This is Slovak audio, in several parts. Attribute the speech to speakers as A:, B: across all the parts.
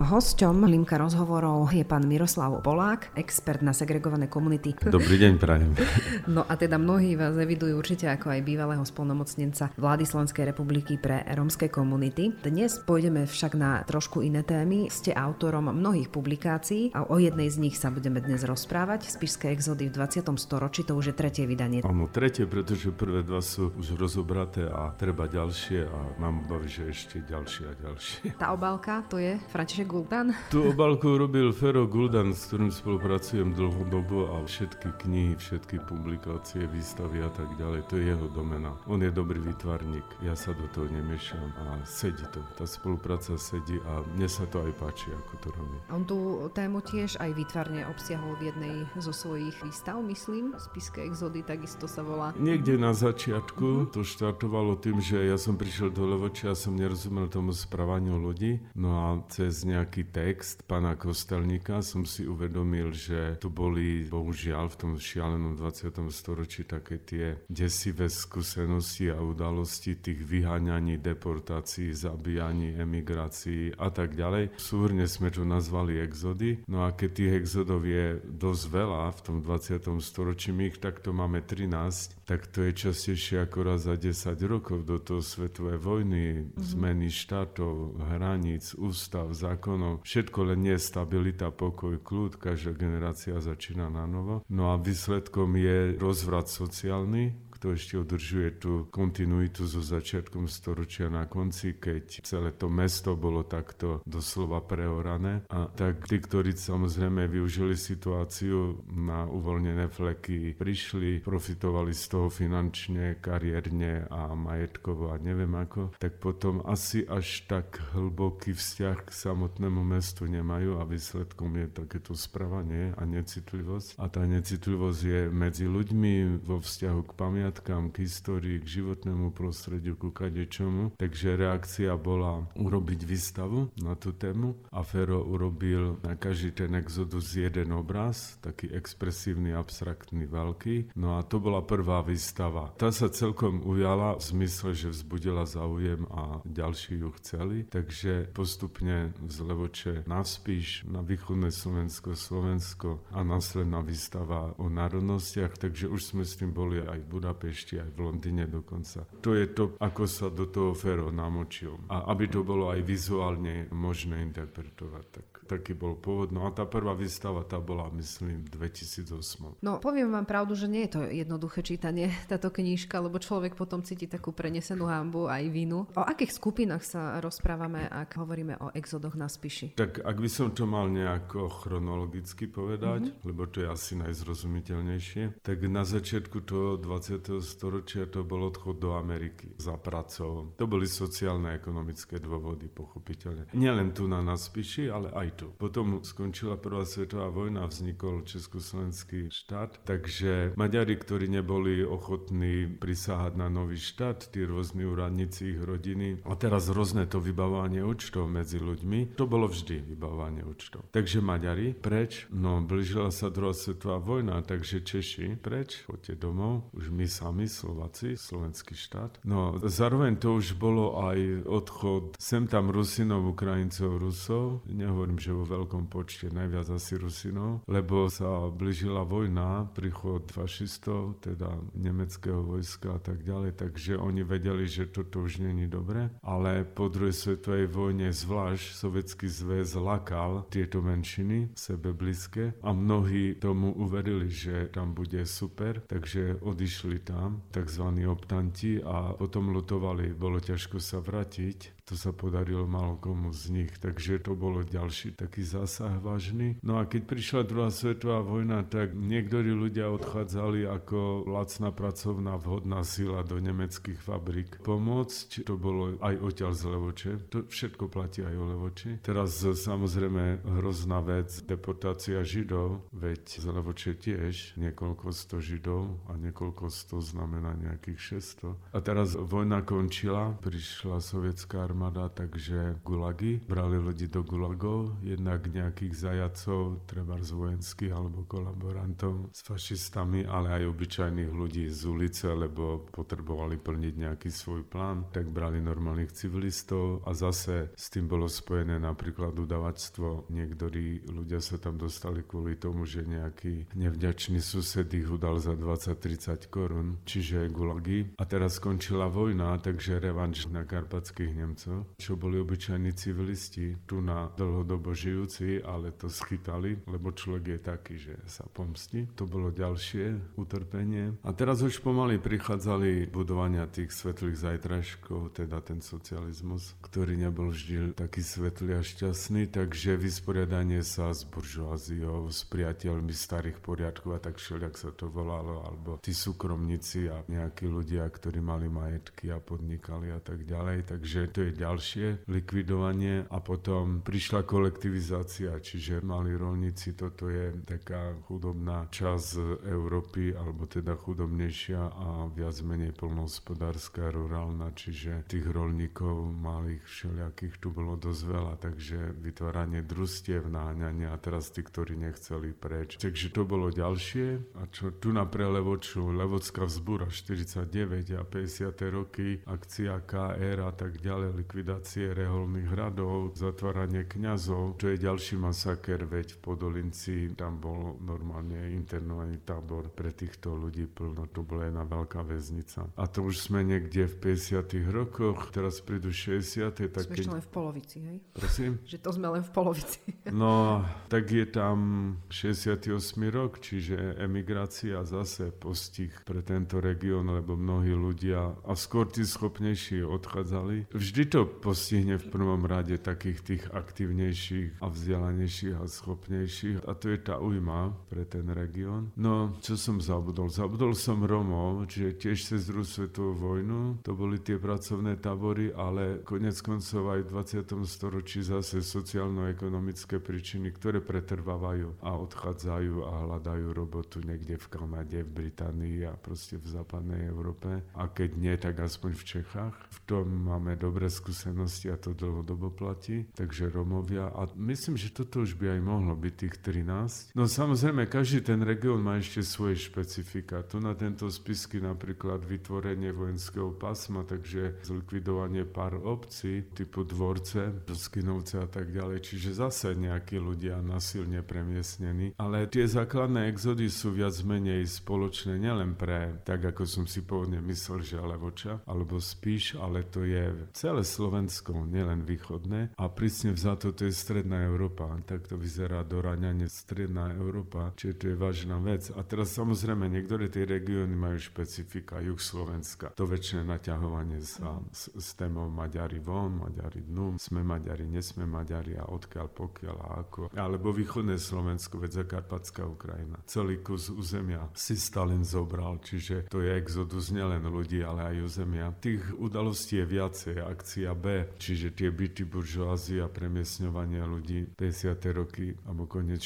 A: Hosťom Hlimka rozhovorov je pán Miroslav Polák, expert na segregované komunity.
B: Dobrý deň, prajem.
A: No a teda mnohí vás evidujú určite ako aj bývalého splnomocnenca vlády Slovenskej republiky pre rómske komunity. Dnes pôjdeme však na trošku iné témy. Ste autorom mnohých publikácií a o jednej z nich sa budeme dnes rozprávať. Spišské exody v 20. storočí, to už je tretie vydanie.
B: Áno, tretie, pretože prvé dva sú už rozobraté a treba ďalšie a mám obavy, že ešte ďalšie a ďalšie.
A: Tá obálka, to je František Guldan?
B: Tú obálku robil Fero Guldan, s ktorým spolupracujem dlhodobo a všetky knihy, všetky publikácie, výstavy a tak ďalej, to je jeho domena. On je dobrý výtvarník, ja sa do toho nemiešam a sedí to. Tá spolupráca sedí a mne sa to aj páči, ako to robí.
A: On tú tému tiež aj výtvarne obsiahol v jednej zo svojich výstav, myslím. Spišské exody takisto sa volá.
B: Niekde na začiatku to štartovalo tým, že ja som prišiel do Levoče a som nerozumel tomu správaniu ľudí. No a cez nejaký text pána Kostelníka som si uvedomil, že tu boli bohužiaľ v tom šialenom 20. storočí také tie desivé skúsenosti a udalosti tých vyháňaní, deportácií, zabíjaní, emigrácií a tak ďalej. Súhrne sme to nazvali exody. No a keď tých exodov je dosť veľa v tom 20. storočí, my ich takto máme 13, tak to je častejšie ako raz za 10 rokov do toho svetovej vojny, zmeny štátov, hraníc, ústav, zákonov. Všetko len nie stabilita, pokoj, kľud, každá generácia začína na novo. No a výsledkom je rozvrat sociálny, kto ešte udržuje tú kontinuitu so začiatkom storočia na konci, keď celé to mesto bolo takto doslova preorané. A tak tí, ktorí samozrejme využili situáciu na uvoľnené fleky, prišli, profitovali z toho finančne, kariérne a majetkovo a neviem ako, tak potom asi až tak hlboký vzťah k samotnému mestu nemajú a výsledkom je takéto správanie a necitlivosť. A tá necitlivosť je medzi ľuďmi vo vzťahu k pamiatkám, k histórii, k životnému prostrediu, ku kadečomu. Takže reakcia bola urobiť výstavu na tú tému a Fero urobil na každý ten exodus jeden obraz, taký expresívny, abstraktný, veľký. No a to bola prvá výstava. Tá sa celkom ujala v zmysle, že vzbudila záujem a ďalší ju chceli. Takže postupne z Levoče na Spiš, na východné Slovensko a následná výstava o národnostiach. Takže už sme s tým boli aj v Budapešti, aj v Londýne dokonca. To je to, ako sa do toho Fero namočil. A aby to bolo aj vizuálne možné interpretovať. Taký bol pôvod. No a tá prvá výstava, tá bola, myslím, v 2008.
A: No, poviem vám pravdu, že nie je to jednoduché čítanie, táto knižka, lebo človek potom cíti takú prenesenú hanbu aj vinu. O akých skupinách sa rozprávame, ak hovoríme o exodoch na Spiši?
B: Tak ak by som to mal nejako chronologicky povedať, lebo to je asi najzrozumiteľnejšie, tak na začiatku toho 20. storočia to bol odchod do Ameriky za pracou. To boli sociálne a ekonomické dôvody, pochopiteľne. Nielen tu na Spiši, ale aj tu. Potom skončila prvá svetová vojna, vznikol Československý štát, takže Maďari, ktorí neboli ochotní prisahať na nový štát, tí rôzni úradníci ich rodiny, a teraz rôzne to vybavovanie účtov medzi ľuďmi, to bolo vždy vybavovanie účtov. Takže Maďari preč, no blížila sa druhá svetová vojna, takže Češi preč, choďte domov, už my sami, Slováci, slovenský štát. No zároveň to už bolo aj odchod sem tam Rusinov, Ukrajincov, Rusov, nehovorím, že vo veľkom počte, najviac asi Rusinov, lebo sa blížila vojna, príchod fašistov, teda nemeckého vojska a tak ďalej, takže oni vedeli, že toto už není dobre, ale po druhej svetovej vojne zvlášť Sovietsky zväz lakal tieto menšiny, sebe blízke, a mnohí tomu uverili, že tam bude super, takže odišli tam, takzvaní optanti, a potom lutovali, bolo ťažko sa vrátiť. To sa podarilo málo komu z nich, takže to bolo ďalší taký zásah vážny. No a keď prišla druhá svetová vojna, tak niektorí ľudia odchádzali ako lacná pracovná vhodná sila do nemeckých fabrík pomôcť. To bolo aj odtiaľ z Levoče. To všetko platí aj o Levoči. Teraz samozrejme hrozná vec, deportácia Židov, veď z Levoče tiež niekoľko sto Židov a niekoľko sto to znamená nejakých 600. A teraz vojna končila, prišla sovietská armáda, takže gulagy, brali ľudí do gulagov, jednak nejakých zajacov, treba z vojenských alebo kolaborantov s fašistami, ale aj obyčajných ľudí z ulice, lebo potrebovali plniť nejaký svoj plán, tak brali normálnych civilistov a zase s tým bolo spojené napríklad udavačstvo. Niektorí ľudia sa tam dostali kvôli tomu, že nejaký nevďačný sused ich udal za 20-30 korún, čiže gulagy. A teraz skončila vojna, takže revanš na karpatských Nemcov, čo boli obyčajní civilisti, tu na dlhodobo žijúci, ale to schytali, lebo človek je taký, že sa pomstí. To bolo ďalšie utrpenie. A teraz už pomaly prichádzali budovania tých svetlých zajtražkov, teda ten socializmus, ktorý nebol vždy taký svetlý a šťastný, takže vysporiadanie sa s buržoáziou, s priateľmi starých poriadkov a tak všelijak sa to volalo, alebo tí súkromníci a nejakí ľudia, ktorí mali majetky a podnikali a tak ďalej. Takže to je ďalšie likvidovanie a potom prišla kolektivizácia, čiže mali rolníci, toto je taká chudobná časť Európy, alebo teda chudobnejšia a viac menej poľnohospodárska, rurálna, čiže tých rolníkov malých všelijakých tu bolo dosť veľa, takže vytváranie družstiev, naháňanie a teraz tí, ktorí nechceli preč. Takže to bolo ďalšie. A čo tu na Levoču, Levocká vzbúra 49 a 50. roky, akcia KR a tak ďalej, likvidácie reholných hradov, zatváranie kňazov, čo je ďalší masaker, veď v Podolinci tam bol normálne internovaný tábor pre týchto ľudí plno, to bola jedna veľká väznica. A to už sme niekde v 50. rokoch, teraz prídu 60. Tak
A: sme ešte len v polovici, hej?
B: Prosím?
A: Že to sme len v polovici.
B: No, tak je tam 68. rok, čiže emigrácia zase postih pre tento región, lebo mnohí ľudia a skôr tí schopnejší odchádzali. Vždy to postihne v prvom rade takých tých aktívnejších a vzdelanejších a schopnejších a to je tá ujma pre ten región. No, čo som zabudol? Zabudol som Romov, že tiež cez druhú svetovú vojnu, to boli tie pracovné tábory, ale konec koncov aj v 20. storočí zase sociálno-ekonomické príčiny, ktoré pretrvávajú a odchádzajú a hľadajú robotu niekde v Kanade, v Británii a proste v západnej Európe. A keď nie, tak aspoň v Čechách. V tom máme dobré skúsenosti a to dlhodobo platí. Takže Romovia. A myslím, že toto už by aj mohlo byť tých 13. No samozrejme, každý ten región má ešte svoje špecifika. Tu na tento spisky napríklad vytvorenie vojenského pásma, takže zlikvidovanie pár obcí, typu Dvorce, Skinovce a tak ďalej. Čiže zase nejakí ľudia nasilne premiestnení. Ale tie základné exody sú viac menej spoločné nielen pre, tak ako som si pôvodne myslel, že Levoča, alebo Spiš, ale to je celé Slovensko, nielen východné. A prísne vzato to je stredná Európa. Tak to vyzerá do raňania stredná Európa, čiže to je vážna vec. A teraz samozrejme niektoré tie regióny majú špecifika, juh Slovenska. To väčšie naťahovanie sa s témou Maďari von, Maďari dnu, sme Maďari, nesme Maďari a odkiaľ, pokiaľ a ako. Alebo východné Slovensko, veď Zakarpatská Ukrajina. Celý kus územia si Stalin zobral, čiže to je exodus nielen ľudí, ale aj územia. Tých udalostí je viacej, akcia B, čiže tie byty buržoázie a premiesňovania ľudí 50. roky alebo koniec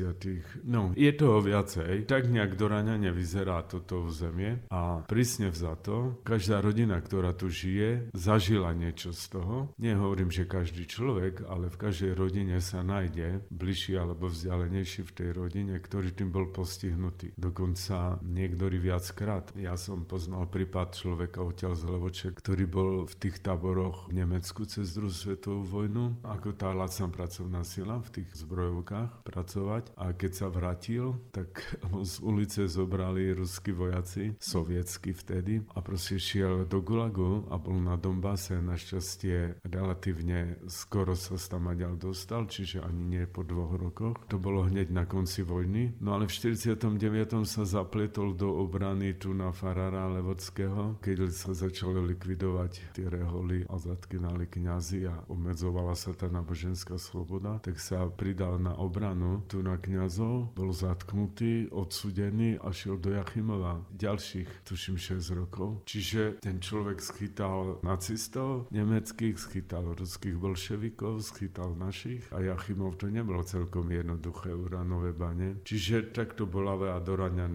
B: 40. No, je toho viacej. Tak nejak do raňania vyzerá toto územie a prísne vzato, každá rodina, ktorá tu žije, zažila niečo z toho. Nehovorím, že každý človek, ale v každej rodine sa nájde bližší alebo vzdialenejší v tej rodine, ktorý tým bol postihnutý. Dokonca niektorý viackrát. Ja som poznal prípad človeka odtiaľ z Levoče, ktorý bol v tých táboroch v Nemecku cez druhú svetovú vojnu, ako tá lacná pracovná sila v tých zbrojovkách pracovať. A keď sa vrátil, tak z ulice zobrali ruskí vojaci, sovietsky vtedy, a proste šiel do Gulagu a bol na Donbase. Našťastie relatívne skoro sa Stamaďal dostal, čiže ani nie po 2 rokoch. To bolo hneď na konci vojny. No ale v 49. sa zapletol do obrany tu na farára Levockého, keď sa začali likvidovať tie reholy a zatkynali kňazi a obmedzovala sa tá náboženská sloboda, tak sa pridal na obranu tu na kňazov, bol zatknutý, odsúdený a šiel do Jachimova ďalších, tuším, 6 rokov. Čiže ten človek schytal nacistov nemeckých, schytal ruských bolševikov, schytal našich a Jachimov to nebolo celkom jednoduché, uranové bane. Čiže takto bolavé a doraňané.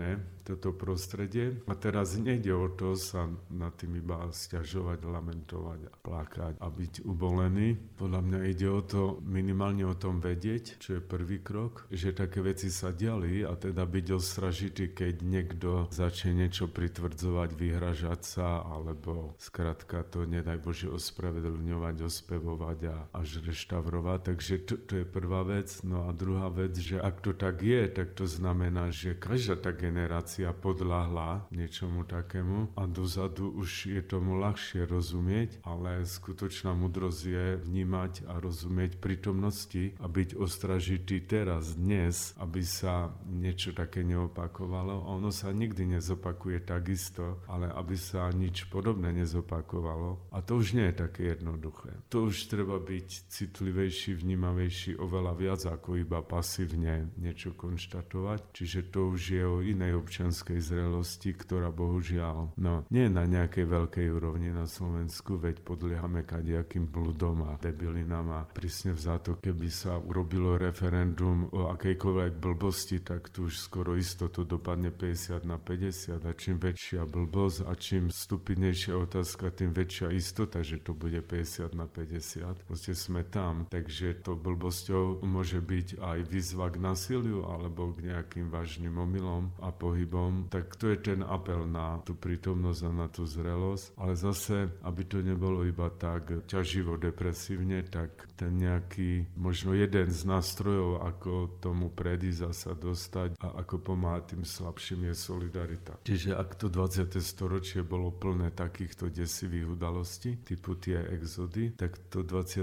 B: toto prostredie. A teraz nejde o to sa nad tým iba sťažovať, lamentovať a plakať a byť ubolený. Podľa mňa ide o to minimálne o tom vedieť, čo je prvý krok, že také veci sa diali a teda byť ostražitý, keď niekto začne niečo pritvrdzovať, vyhražať sa, alebo skrátka to nedaj Bože ospravedlňovať, ospevovať a až reštaurovať. Takže to je prvá vec. No a druhá vec, že ak to tak je, tak to znamená, že každá tá generácia podľahla niečomu takému a dozadu už je tomu ľahšie rozumieť, ale skutočná múdrosť je vnímať a rozumieť prítomnosti a byť ostražitý teraz, dnes, aby sa niečo také neopakovalo. Ono sa nikdy nezopakuje takisto, ale aby sa nič podobné nezopakovalo. A to už nie je také jednoduché. To už treba byť citlivejší, vnímavejší oveľa viac ako iba pasívne niečo konštatovať. Čiže to už je o inej občianskej zrelosti, ktorá bohužiaľ nie je na nejakej veľkej úrovni na Slovensku, veď podliehame kadejakým bludom a debilinám a prísne vzato, keby sa urobilo referendum o akejkoľvek blbosti, tak tu už skoro istotu dopadne 50/50 a čím väčšia blbosť a čím stupidnejšia otázka, tým väčšia istota, že to bude 50/50. Proste sme tam, takže to blbosťou môže byť aj výzva k nasiliu alebo k nejakým vážnym omylom a pohybom. Tak to je ten apel na tú prítomnosť a na tú zrelosť, ale zase, aby to nebolo iba tak ťaživo depresívne, tak ten nejaký, možno jeden z nástrojov, ako tomu predísť a sa dostať a ako pomáhať tým slabším, je solidarita. Čiže ak to 20. storočie bolo plné takýchto desivých udalostí, typu tie exody, tak to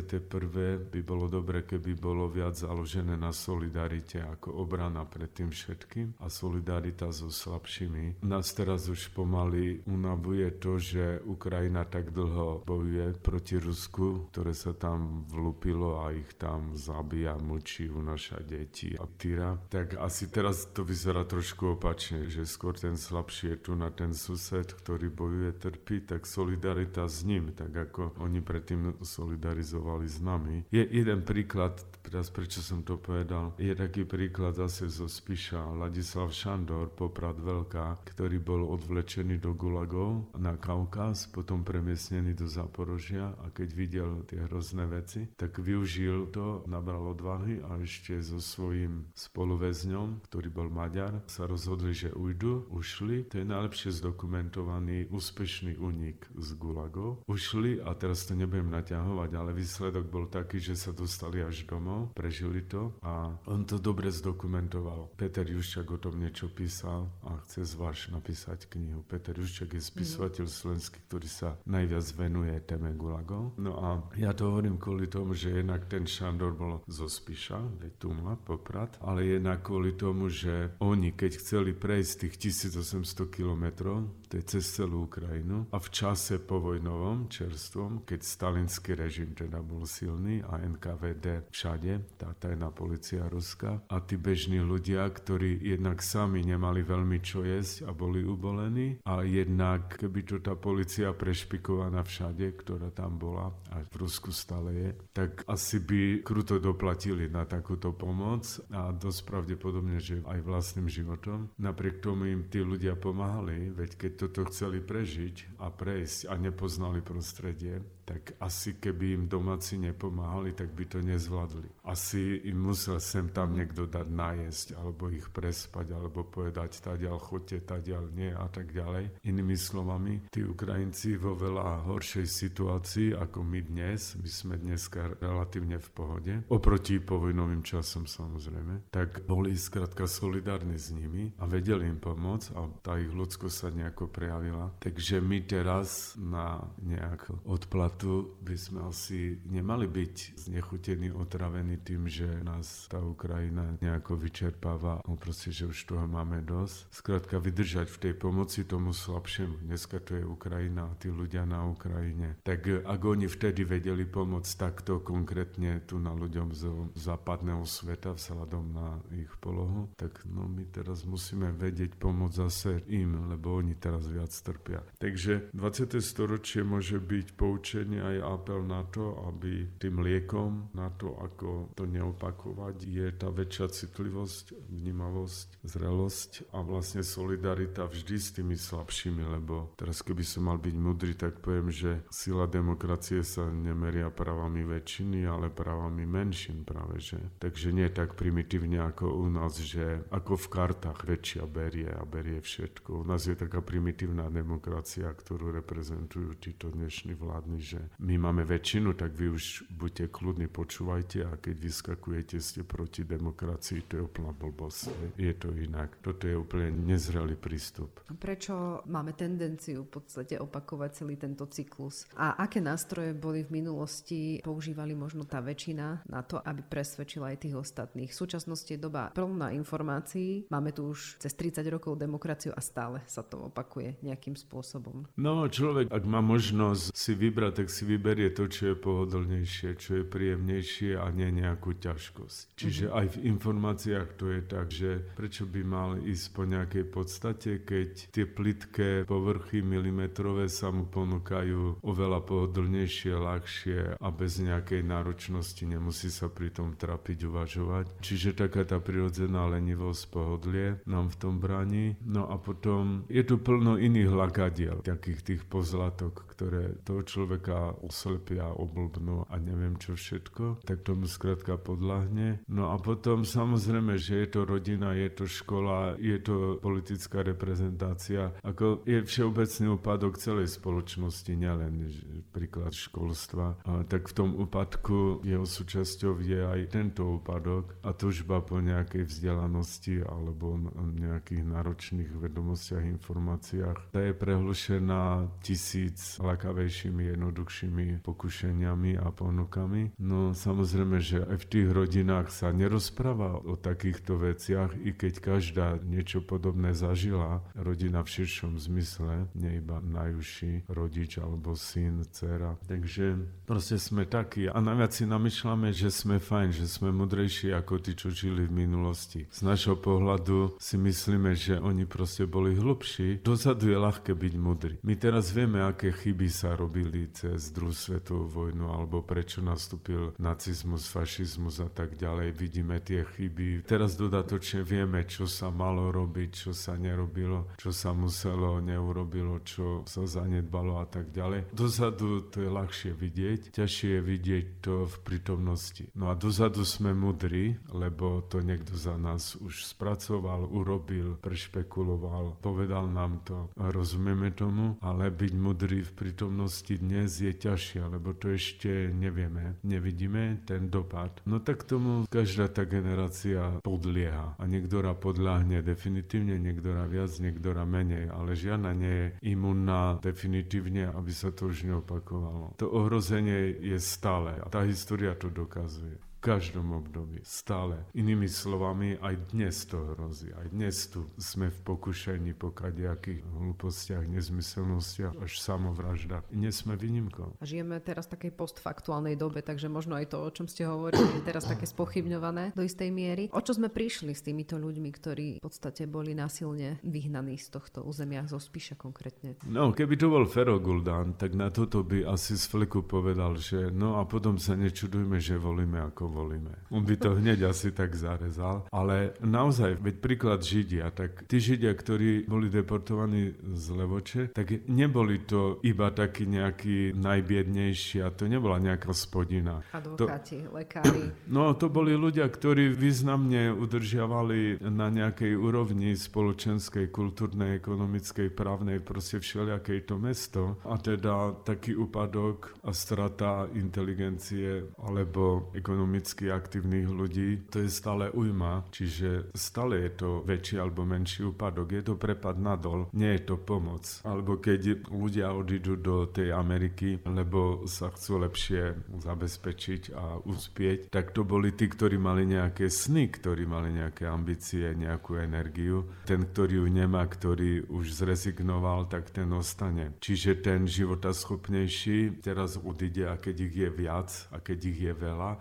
B: 21. by bolo dobre, keby bolo viac založené na solidarite ako obrana pred tým všetkým a solidarita so slabšími. Nás teraz už pomaly unavuje to, že Ukrajina tak dlho bojuje proti Rusku, ktoré sa tam vlúpilo a ich tam zabíja, mučí, unáša deti a týra. Tak asi teraz to vyzerá trošku opačne, že skôr ten slabší je tu na ten sused, ktorý bojuje, trpí, tak solidarita s ním, tak ako oni predtým solidarizovali s nami. Je jeden príklad, teraz prečo som to povedal, je taký príklad zase zo Spiša, Ladislav Šandor, Poprad Veľká, ktorý bol odvlečený do Gulagov na Kaukaz, potom premiestnený do Zaporožia a keď videl tie hrozné veci, tak využil to, nabral odvahy a ešte so svojím spoluväzňom, ktorý bol Maďar, sa rozhodli, že ušli. To je najlepšie zdokumentovaný úspešný únik z Gulagov. Ušli a teraz to nebudem naťahovať, ale výsledok bol taký, že sa dostali až domov, prežili to a on to dobre zdokumentoval. Peter Juščák o tom niečo písal a chce zvlášť napísať knihu. Peter Juščák je spisovateľ slovenský, ktorý sa najviac venuje téme Gulagov. No a ja to hovorím kvôli tomu, že jednak ten Šandor bol zo Spiša, veď tu má Poprad, ale jednak kvôli tomu, že oni, keď chceli prejsť tých 1800 kilometrov, to je cez celú Ukrajinu, a v čase povojnovom, čerstvom, keď stalinský režim teda bol silný a NKVD všade, tá tajná polícia ruská, a tí bežní ľudia, ktorí jednak sami nemali veľmi čo jesť a boli ubolení, a jednak keby to tá polícia prešpikovaná všade, ktorá tam bola a v Rusku stále je, tak asi by kruto doplatili na takúto pomoc a dosť pravdepodobne, že aj vlastným životom. Napriek tomu im tí ľudia pomáhali, veď keď toto chceli prežiť a prejsť a nepoznali prostredie, tak asi keby im domáci nepomáhali, tak by to nezvládli. Asi im musel sem tam niekto dať najesť, alebo ich prespať, alebo povedať tadiaľ chodte, tadiaľ nie a tak ďalej. Inými slovami, tí Ukrajinci vo veľa horšej situácii ako my dnes, my sme dneska relatívne v pohode, oproti povojnovým časom samozrejme, tak boli skrátka solidárni s nimi a vedeli im pomôcť a tá ich ľudskosť sa nejako prejavila. Takže my teraz na nejakú odplatu by sme asi nemali byť znechutení, otravení tým, že nás tá Ukrajina nejako vyčerpáva, no proste, že už toho máme dosť. Skrátka vydržať v tej pomoci tomu slabšiemu. Dneska to je Ukrajina a tí ľudia na Ukrajine. Tak ak oni vtedy vedeli pomôcť takto konkrétne tu na ľuďom zo západného sveta vzhľadom na ich polohu, tak no my teraz musíme vedieť pomôcť zase im, lebo oni teraz viac trpia. Takže 20. storočie môže byť poučenie aj apel na to, aby tým liekom na to, ako to neopakovať, je tá väčšia citlivosť, vnímavosť, zrelosť a vlastne solidarita vždy s tými slabšími, lebo teraz keby som mal byť múdry, tak poviem, že sila demokracie sa nemeria právami väčšiny, ale právami menšín práve, že. Takže nie tak primitívne ako u nás, že ako v kartách väčšia berie a berie všetko. U nás je taká primitívna demokracia, ktorú reprezentujú títo dnešní vládni, že my máme väčšinu, tak vy už buďte kľudní, počúvajte a keď vyskakujete, ste proti demokracii, to je úplná blbosť. Je to inak. Toto je úplne nezrelý prístup.
A: Prečo máme tendenciu v podstate opakovať celý tento cyklus? A aké nástroje boli v minulosti, používali možno tá väčšina na to, aby presvedčila aj tých ostatných? V súčasnosti je doba plná informácií, máme tu už cez 30 rokov demokraciu a stále sa to opakuje nejakým spôsobom.
B: No, človek, ak má možnosť si vybrať, tak si vyberie to, čo je pohodlnejšie, čo je príjemnejšie a nie nejakú ťažkosť. Čiže aj v informáciách to je tak, že prečo by mal ísť po nejakej podstate, keď tie plitké povrchy milimetrové sa mu ponúkajú oveľa pohodlnejšie, ľahšie a bez nejakej náročnosti, nemusí sa pri tom trapiť, uvažovať. Čiže taká tá prirodzená lenivosť, pohodlie nám v tom bráni. No a potom je tu plno iných lakadiel, takých tých pozlatok, ktoré toho človeka oslepia, oblbnú a neviem čo všetko, tak tomu skrátka podľahne. No a potom samozrejme, že je to rodina, je to škola, je to politická reprezentácia. Ako je všeobecný úpadok celej spoločnosti, nielen príklad školstva. Tak v tom úpadku jeho súčasťou je aj tento úpadok a túžba po nejakej vzdelanosti alebo nejakých náročných vedomostiach, informáciách. Tá je prehlušená 1000 lakavejšími, jednoduchšími pokušeniami a ponukami. No samozrejme, že aj v tých rodinách sa nerozpráva o takýchto veciach, i keď každá niečo podobné zažila. Rodina v širšom zmysle, nie iba najúžší rodič alebo syn, dcera. Takže proste sme takí. A najviac si namýšľame, že sme fajn, že sme mudrejší ako tí, čo žili v minulosti. Z našho pohľadu si myslíme, že oni proste boli hlbší. Dozadu je ľahké byť mudrý. My teraz vieme, aké chyby sa robili cez druhú svetovú vojnu, alebo prečo nastúpil nacizmus, fašizmus a tak ďalej. Vidíme tie chyby. Teraz dodatočne vieme, čo sa malo robiť, čo sa nerobilo, čo sa muselo, neurobilo, čo sa zanedbalo a tak ďalej. Dozadu to je ľahšie vidieť, ťažšie je vidieť to v prítomnosti. No a dozadu sme mudrí, lebo to niekto za nás už spracoval, urobil, prešpekuloval, povedal nám to. A rozumieme tomu, ale byť mudrý v prítomnosti dnes je ťažšie, lebo to ešte nevieme, nevidíme ten dopad. No tak tomu každá tá generácia podlieha. A niektorá podľahne definitívne, niektorá viac, niektorá menej, ale žiadna nie je imunná definitívne, aby sa to už neopakovalo. To ohrozenie je stále a tá história to dokazuje. V každom období, stále. Inými slovami, aj dnes to hrozí. Aj dnes tu sme v pokušení po kadejakých hlúpostiach, nezmyselnostiach, až samovraždách. Dnes sme výnimkou.
A: A žijeme teraz v takej postfaktuálnej dobe, takže možno aj to, o čom ste hovorili, je teraz také spochybňované do istej miery. O čo sme prišli s týmito ľuďmi, ktorí v podstate boli násilne vyhnaní z tohto územia, zo Spiša konkrétne?
B: No, keby to bol Fero Guldán, tak na toto by asi z fleku povedal, že no a potom sa nečudujme, že volíme ako volíme. On by to hneď asi tak zarezal. Ale naozaj, veď príklad Židia, tak tí Židia, ktorí boli deportovaní z Levoče, tak neboli to iba takí nejakí najbiednejší a to nebola nejaká spodina.
A: Advokáti, lekári.
B: No, to boli ľudia, ktorí významne udržiavali na nejakej úrovni spoločenskej, kultúrnej, ekonomickej, právnej, proste všelijakej to mesto. A teda taký úpadok a strata inteligencie alebo ekonomických aktívnych ľudí, to je stále ujma, čiže stále je to väčší alebo menší úpadok. Je to prepad nadol, nie je to pomoc. Alebo keď ľudia odídu do tej Ameriky, lebo sa chcú lepšie zabezpečiť a uspieť, tak to boli tí, ktorí mali nejaké sny, ktorí mali nejaké ambície, nejakú energiu. Ten, ktorý ju nemá, ktorý už zrezignoval, tak ten ostane. Čiže ten životaschopnejší teraz odíde a keď ich je viac a keď ich je veľa, tak zase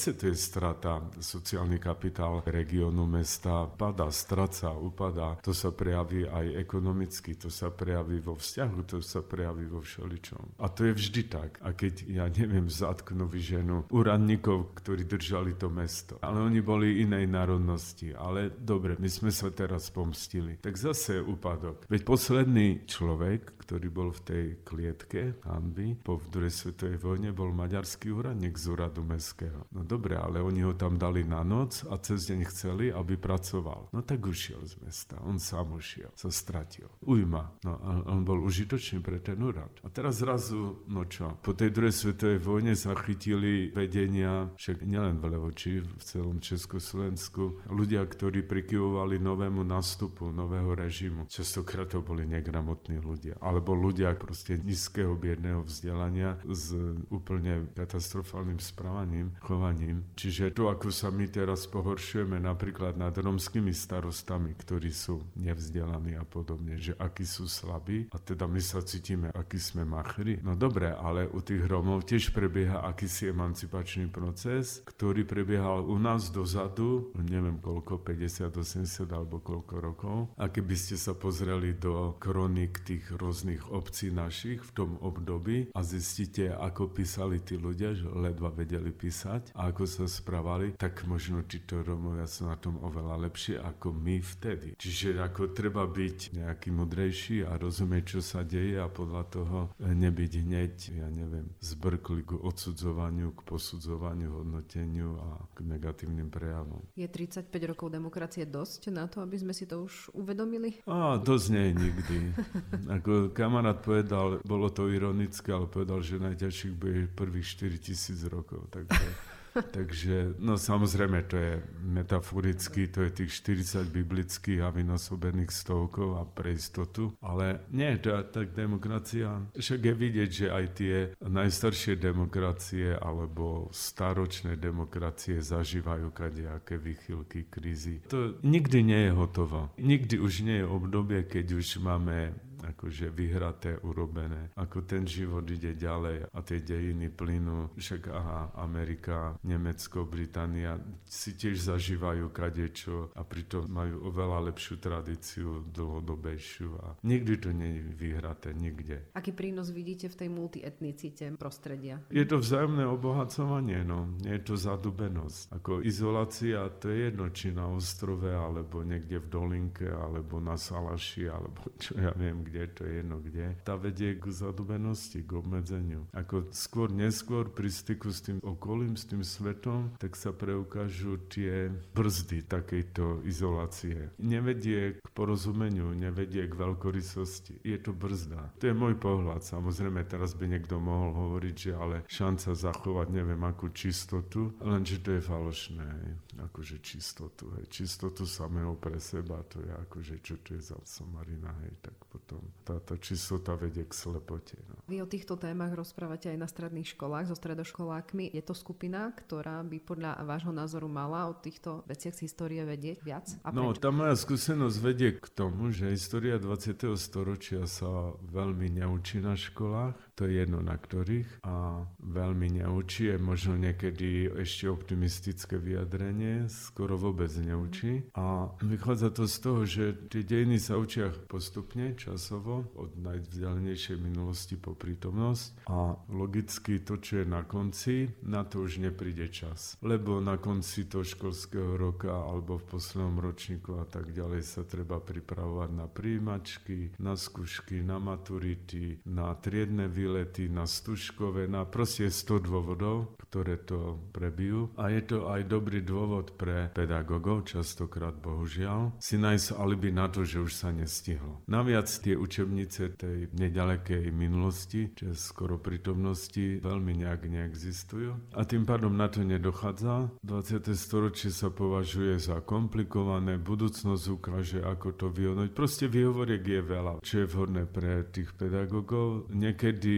B: zase to je strata. Sociálny kapitál regiónu, mesta padá, stráca, upadá. To sa prejaví aj ekonomicky, to sa prejaví vo vzťahu, to sa prejaví vo všeličom. A to je vždy tak. A keď, ja neviem, zatknú vyženú úradníkov, ktorí držali to mesto, ale oni boli inej národnosti, ale dobre, my sme sa teraz pomstili. Tak zase úpadok. Veď posledný človek, ktorý bol v tej klietke hanby po druhej svetovej vojne, bol maďarský úradník z úradu mestského. No dobre, ale oni ho tam dali na noc a cez deň chceli, aby pracoval. No tak ušiel z mesta. On sám ušiel. Sa stratil. Ujma. No a on bol užitočný pre ten úrad. A teraz zrazu, no čo, po tej druhej svetovej vojne zachytili vedenia, však nielen v Levoči, v celom Československu, ľudia, ktorí prikyvovali novému nástupu, nového režimu. Častokrát to boli negramotní ľudia. Alebo ľudia proste nízkeho biedného vzdelania s úplne katastrofálnym správaním, chovaním. Čiže to, ako sa my teraz pohoršujeme napríklad nad romskými starostami, ktorí sú nevzdelaní a podobne, že akí sú slabí a teda my sa cítime, akí sme machri. No dobre, ale u tých Romov tiež prebieha akýsi emancipačný proces, ktorý prebiehal u nás dozadu, neviem koľko, 50, 80 alebo koľko rokov. A keby ste sa pozreli do kronik tých rôznych obcí našich v tom období a zistíte, ako písali tí ľudia, že ledva vedeli písať a ako sa správali, tak možno títo Rómovia sú na tom oveľa lepšie ako my vtedy. Čiže ako treba byť nejaký mudrejší a rozumieť, čo sa deje a podľa toho nebyť hneď, ja neviem, zbrkli k odsudzovaniu, k posudzovaniu, hodnoteniu a k negatívnym prejavom.
A: Je 35 rokov demokracie dosť na to, aby sme si to už uvedomili?
B: Dosť nie nikdy. Ako kamarát povedal, bolo to ironické, ale povedal, že najťažších bude prvých 4000 rokov. Takže, no samozrejme, to je metaforicky, to je tých 40 biblických a vynásobených stovkov a pre istotu. Ale nie, tak demokracia, však je vidieť, že aj tie najstaršie demokracie alebo staročné demokracie zažívajú kadejaké výchylky, krízy. To nikdy nie je hotovo. Nikdy už nie je obdobie, keď už máme akože vyhraté, urobené. Ako ten život ide ďalej a tie dejiny plynú. Však Amerika, Nemecko, Británia si tiež zažívajú kadečo a pritom majú oveľa lepšiu tradíciu, dlhodobejšiu a nikdy to nie je vyhraté, nikde.
A: Aký prínos vidíte v tej multietnicite prostredia?
B: Je to vzájomné obohacovanie, no. Nie je to zadubenosť. Ako izolácia, to je jedno, či na ostrove, alebo niekde v dolinke, alebo na Salaši, alebo čo ja viem, kde, to je jedno kde, tá vedie k zadubenosti, k obmedzeniu. Ako neskôr pri styku s tým okolím, s tým svetom, tak sa preukážu tie brzdy takejto izolácie. Nevedie k porozumeniu, nevedie k veľkorysosti. Je to brzda. To je môj pohľad. Samozrejme, teraz by niekto mohol hovoriť, že ale šanca zachovať neviem akú čistotu, lenže to je falošné. Akože čistotu. Čistotu samého pre seba, to je akože, čo to je za somarina, tak potom tá čistota vedie k slepote. No.
A: Vy o týchto témach rozprávate aj na stredných školách so stredoškolákmi. Je to skupina, ktorá by podľa vášho názoru mala o týchto veciach z histórie vedieť viac? A
B: no, tá moja skúsenosť vedie k tomu, že história 20. storočia sa veľmi neučí na školách. To je jedno na ktorých. A veľmi neučí, je možno niekedy ešte optimistické vyjadrenie, skoro vôbec neučí. A vychádza to z toho, že tie dejiny sa učia postupne, časovo, od najvzdialenejšej minulosti po prítomnosť. A logicky to, čo je na konci, na to už nepríde čas. Lebo na konci toho školského roka alebo v poslednom ročníku a tak ďalej sa treba pripravovať na prijímačky, na skúšky, na maturity, na triedne výlety, na stužkové, na proste 100 dôvodov, ktoré to prebijú. A je to aj dobrý dôvod pre pedagógov, častokrát bohužiaľ, si nájsť alibi na to, že už sa nestihlo. Naviac tie učebnice tej nedalekej minulosti, čo je skoro prítomnosti, veľmi nejak neexistujú. A tým pádom na to nedochádza. 20. storočie sa považuje za komplikované, budúcnosť ukáže, ako to vyhodnotiť. Proste výhovoriek je veľa, čo je vhodné pre tých pedagógov. Niekedy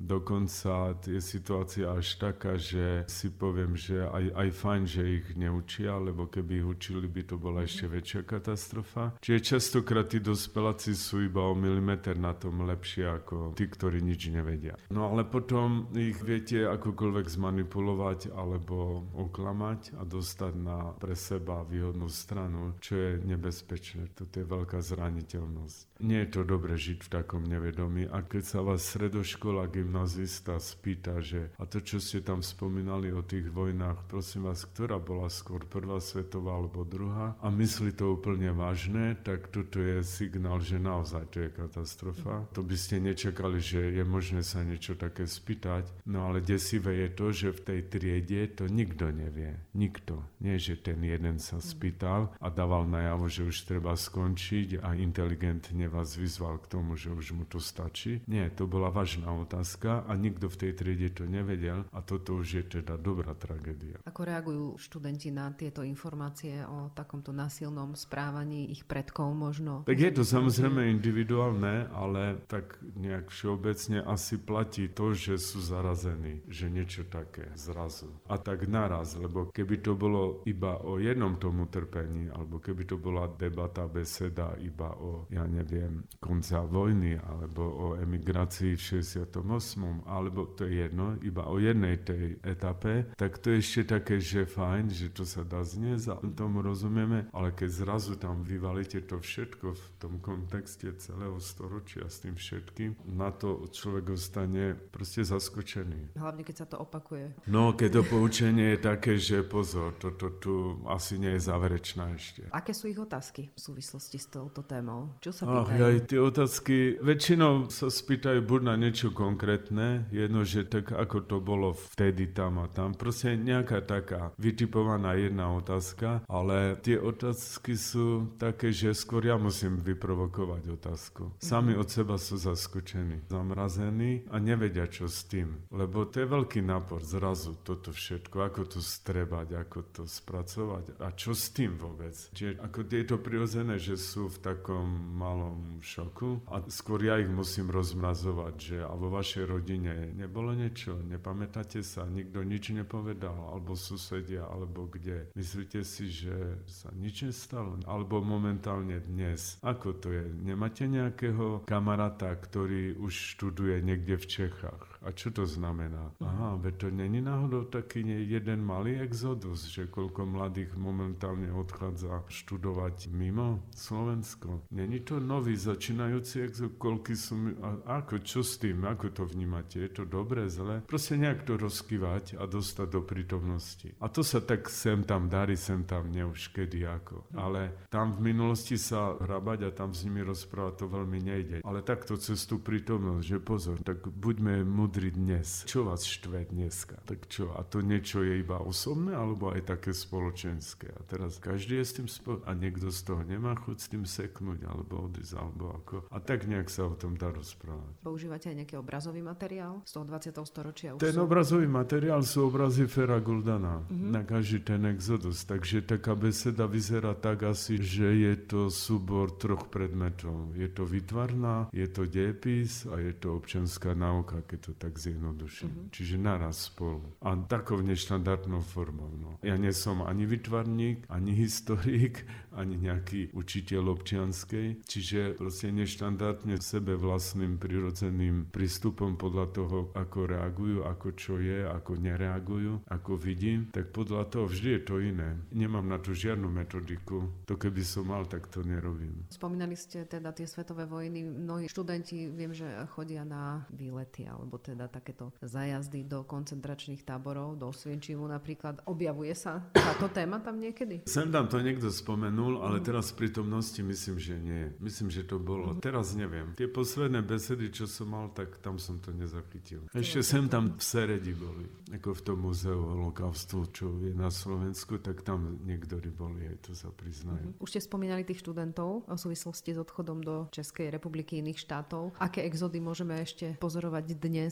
B: Dokonca je situácia až taká, že si poviem, že aj fajn, že ich neučia, lebo keby ich učili, by to bola ešte väčšia katastrofa. Čiže častokrát tí dospeláci sú iba o milimeter na tom lepšie ako tí, ktorí nič nevedia. No ale potom ich viete akokoľvek zmanipulovať alebo oklamať a dostať na pre seba výhodnú stranu, čo je nebezpečné. Toto je veľká zraniteľnosť. Nie je to dobre žiť v takom nevedomí. A keď sa vás stredoškola, gymnazista spýta, že a to, čo ste tam spomínali o tých vojnách, prosím vás, ktorá bola skôr prvá svetová alebo druhá a myslí to úplne vážne, tak toto je signál, že naozaj to je katastrofa. To by ste nečakali, že je možné sa niečo také spýtať. No ale desivé je to, že v tej triede to nikto nevie. Nikto. Nie, že ten jeden sa spýtal a dával najavo, že už treba skončiť a inteligentne vás vyzval k tomu, že už mu to stačí. Nie, to bola vážna otázka a nikto v tej triede to nevedel a toto už je teda dobrá tragédia.
A: Ako reagujú študenti na tieto informácie o takomto násilnom správaní ich predkov možno?
B: Tak je to samozrejme individuálne, ale tak nejak všeobecne asi platí to, že sú zarazení, že niečo také zrazu. A tak naraz, lebo keby to bolo iba o jednom tomu trpení, alebo keby to bola debata, beseda iba o, ja neviem, konca vojny, alebo o emigrácii v 68. alebo to je jedno, iba o jednej tej etape, tak to je ešte také, že fajn, že to sa dá zniesť a tomu rozumieme, ale keď zrazu tam vyvalíte to všetko v tom kontexte celého storočia s tým všetkým, na to človek ostane proste zaskočený.
A: Hlavne, keď sa to opakuje.
B: No, keď to poučenie je také, že pozor, toto tu asi nie je záverečná ešte.
A: Aké sú ich otázky v súvislosti s touto témou? Čo sa pýtajú?
B: Tie otázky väčšinou sa spýtajú buď na niečo konkrétne, jedno, že tak ako to bolo vtedy tam a tam. Proste nejaká taká vytipovaná jedna otázka, ale tie otázky sú také, že skôr ja musím vyprovokovať otázku. Sami od seba sú zaskočení, zamrazení a nevedia, čo s tým. Lebo to je veľký nápor zrazu toto všetko, ako to strebať, ako to spracovať a čo s tým vôbec. Čiže ako je to prirodzené, že sú v takom malom šoku a skôr ja ich musím rozmrazovať, že a vo vašej rodine nebolo niečo, nepamätáte sa, nikto nič nepovedal, alebo susedia, alebo kde. Myslíte si, že sa nič nestalo? Alebo momentálne dnes. Ako to je? Nemáte nejakého kamaráta, ktorý už študuje niekde v Čechách? A čo to znamená? Aha, veď to není náhodou taký jeden malý exodus, že koľko mladých momentálne odchádza študovať mimo Slovensko. Není to nový začínajúci exodus, koľky sú... Ako, čo s tým? Ako to vnímate? Je to dobré, zlé? Proste nejak to rozkývať a dostať do prítomnosti. A to sa tak sem tam darí, sem tam už kedy ako. Ale tam v minulosti sa hrabať a tam s nimi rozprávať to veľmi nejde. Ale takto cez tú prítomnosť, že pozor, tak buďme múdri dnes. Čo vás štve dneska? Tak čo? A to niečo je iba osobné, alebo aj také spoločenské? A teraz každý je s tým a niekto z toho nemá chuť s tým seknúť, alebo odísť, alebo ako. A tak nejak sa o tom dá rozprávať.
A: Používate aj nejaký obrazový materiál z toho 20. storočia?
B: Ten obrazový materiál sú obrazy Fera Guldana na každý ten exodus. Takže taká beseda vyzerá tak asi, že je to súbor troch predmetov. Je to výtvarná, je to dejepis a je to občianská náuka, keď to tak zjednoduším. Čiže naraz spolu. A takou neštandardnou formou. No. Ja nie som ani výtvarník, ani historik, ani nejaký učiteľ občianskej. Čiže proste neštandardne sebe vlastným prirodzeným prístupom podľa toho, ako reagujú, ako čo je, ako nereagujú, ako vidím, tak podľa toho vždy je to iné. Nemám na to žiadnu metodiku. To keby som mal, tak to nerobím.
A: Spomínali ste teda tie svetové vojny. Mnohí študenti, viem, že chodia na výlety, alebo teda takéto zájazdy do koncentračných táborov, do Osvienčimu napríklad. Objavuje sa táto téma tam niekedy?
B: Sem tam to niekto spomenul, ale teraz v prítomnosti myslím, že nie. Myslím, že to bolo. Teraz neviem. Tie posledné besedy, čo som mal, tak tam som to nezachytil. Ešte sem tam v Seredi boli. Ako v tom múzeu holokaustu, čo je na Slovensku, tak tam niektorí boli, aj to sa priznajú.
A: Už ste spomínali tých študentov v súvislosti s odchodom do Českej republiky, iných štátov. Aké exody môžeme ešte pozorovať dnes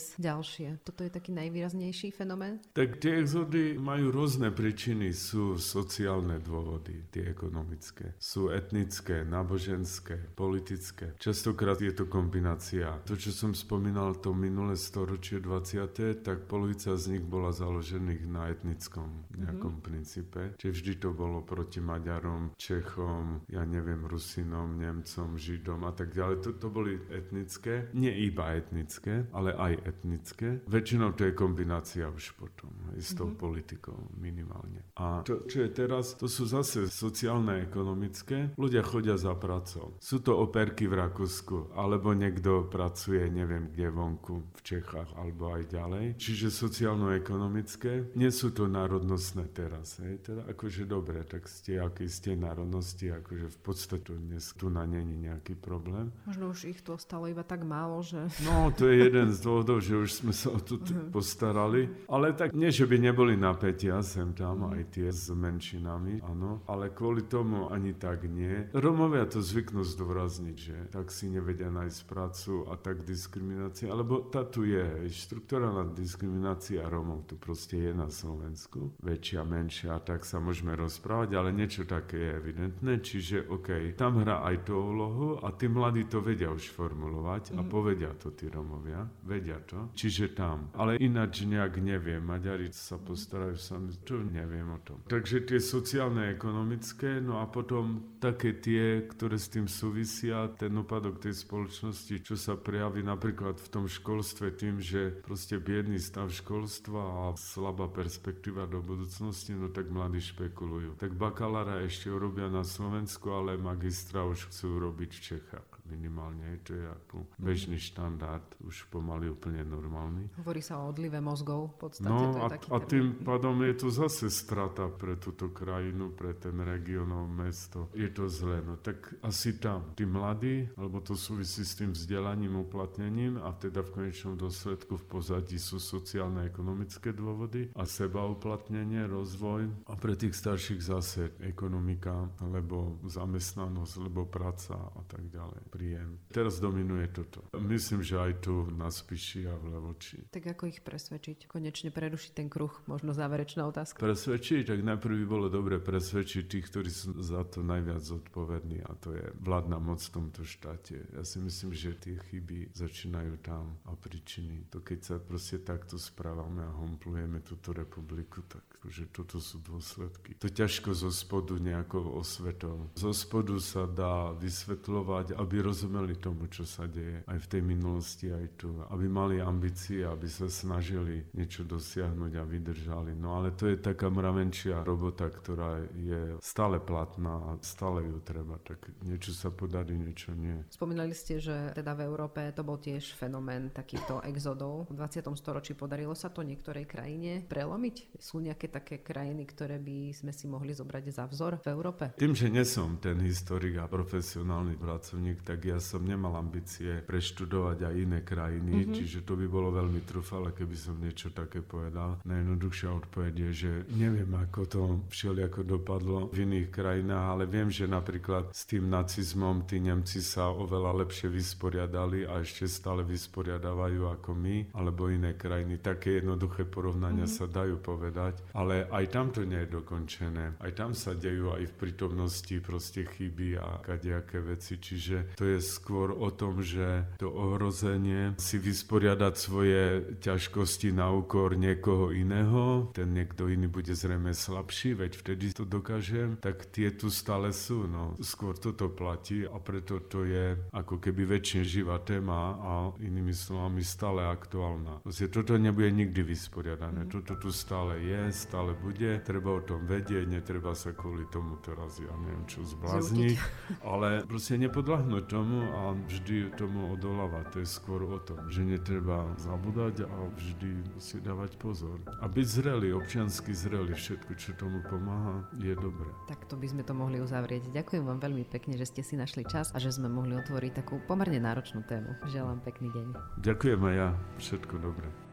A: dnes ďalšie? Toto je taký najvýraznejší fenomén?
B: Tak tie exody majú rôzne príčiny. Sú sociálne dôvody, tie ekonomické. Sú etnické, náboženské, politické. Častokrát je to kombinácia. To, čo som spomínal, to minulé storočie 20., tak polovica z nich bola založených na etnickom nejakom princípe. Čiže vždy to bolo proti Maďarom, Čechom, ja neviem, Rusinom, Nemcom, Židom a tak ďalej. To boli etnické, nie iba etnické, ale aj etnické. Väčšinou to je kombinácia už potom, s tou politikou minimálne. A čo je teraz, to sú zase sociálne, ekonomické. Ľudia chodia za pracou. Sú to operky v Rakúsku, alebo niekto pracuje, neviem kde vonku, v Čechách, alebo aj ďalej. Čiže sociálno-ekonomické. Nie sú to národnostné teraz. Teda akože dobre, tak ste, aký ste národnosti, akože v podstate dnes tu na není nejaký problém.
A: Možno už ich tu ostalo iba tak málo, že...
B: No, to je jeden z dôvodov, že už sme sa o to postarali. Ale tak nie, že by neboli napätia sem tam, aj tie s menšinami, áno. Ale kvôli tomu ani tak nie. Rómovia to zvyknú zdôrazniť, že tak si nevedia nájsť prácu a tak diskriminácia. Alebo tá tu je. Štruktúrálna diskriminácia Rómov tu proste je na Slovensku. Väčšia, menšia, tak sa môžeme rozprávať, ale niečo také je evidentné. Čiže OK, tam hrá aj tú úlohu a tí mladí to vedia už formulovať a povedia to tí Rómovia. Vedia to. Čiže tam. Ale ináč nejak neviem. Maďari sa postarajú sami. Čo neviem o tom. Takže tie sociálne, ekonomické, no a potom také tie, ktoré s tým súvisia, ten úpadok tej spoločnosti, čo sa prejaví napríklad v tom školstve tým, že proste biedný stav školstva a slabá perspektíva do budúcnosti, no tak mladí špekulujú. Tak bakalára ešte urobia na Slovensku, ale magistra už chcú robiť v Čechách. Minimálne, to je ako bežný štandard, už pomaly úplne normálny.
A: Hovorí sa o odlive mozgov, v podstate
B: no,
A: to je taký
B: a tým pádom je to zase strata pre túto krajinu, pre ten región, mesto. Je to zlé, no tak asi tam. Tí mladí, alebo to súvisí s tým vzdelaním, uplatnením a teda v konečnom dôsledku v pozadí sú sociálne ekonomické dôvody a sebauplatnenie, rozvoj a pre tých starších zase ekonomika, alebo zamestnanosť, alebo práca a tak ďalej. Príjem. Teraz dominuje toto. Myslím, že aj tu na Spiši a v Levoči.
A: Tak ako ich presvedčiť? Konečne prerušiť ten kruh? Možno záverečná otázka.
B: Presvedčiť? Tak najprv by bolo dobre presvedčiť tých, ktorí sú za to najviac zodpovední a to je vládna moc v tomto štáte. Ja si myslím, že tie chyby začínajú tam a príčiny. To keď sa proste takto správame a homplujeme túto republiku, tak že toto sú dôsledky. To ťažko zo spodu nejakou osvetou. Zo spodu sa dá vysvetľovať, aby rozumeli tomu, čo sa deje aj v tej minulosti, aj tu. Aby mali ambície, aby sa snažili niečo dosiahnuť a vydržali. No ale to je taká mravenčia robota, ktorá je stále platná a stále ju treba. Tak niečo sa podarí, niečo nie.
A: Spomínali ste, že teda v Európe to bol tiež fenomén takýchto exodov. V 20. storočí podarilo sa to niektorej krajine prelomiť? Sú nejaké také krajiny, ktoré by sme si mohli zobrať za vzor v Európe?
B: Tým, že nesom ten historik a profesionálny pracovník, tak ja som nemal ambície preštudovať aj iné krajiny, čiže to by bolo veľmi trúfale, keby som niečo také povedal. Najjednoduchšia odpoveď je, že neviem, ako to všelijako dopadlo v iných krajinách, ale viem, že napríklad s tým nacizmom tí Nemci sa oveľa lepšie vysporiadali a ešte stále vysporiadávajú ako my, alebo iné krajiny. Také jednoduché porovnania sa dajú povedať, ale aj tam to nie je dokončené. Aj tam sa dejú aj v prítomnosti proste chyby a kadejaké veci, čiže to je skôr o tom, že to ohrozenie si vysporiadať svoje ťažkosti na úkor niekoho iného, ten niekto iný bude zrejme slabší, veď vtedy to dokážem, tak tie tu stále sú. No. Skôr toto platí a preto to je ako keby väčšine živá téma a inými slovami stále aktuálna. Toto nebude nikdy vysporiadané. Toto tu stále je, stále bude, treba o tom vedieť, netreba sa kvôli tomu teraz, ja neviem čo, zblázniť, ale proste nepodľahnúť tomu a vždy tomu odolávať. To je skôr o tom, že netreba zabúdať a vždy si dávať pozor. A byť zrelý, občiansky zrelý, všetko, čo tomu pomáha, je dobré.
A: Tak to by sme to mohli uzavrieť. Ďakujem vám veľmi pekne, že ste si našli čas a že sme mohli otvoriť takú pomerne náročnú tému. Želám pekný deň.
B: Ďakujem aj ja, všetko dobré.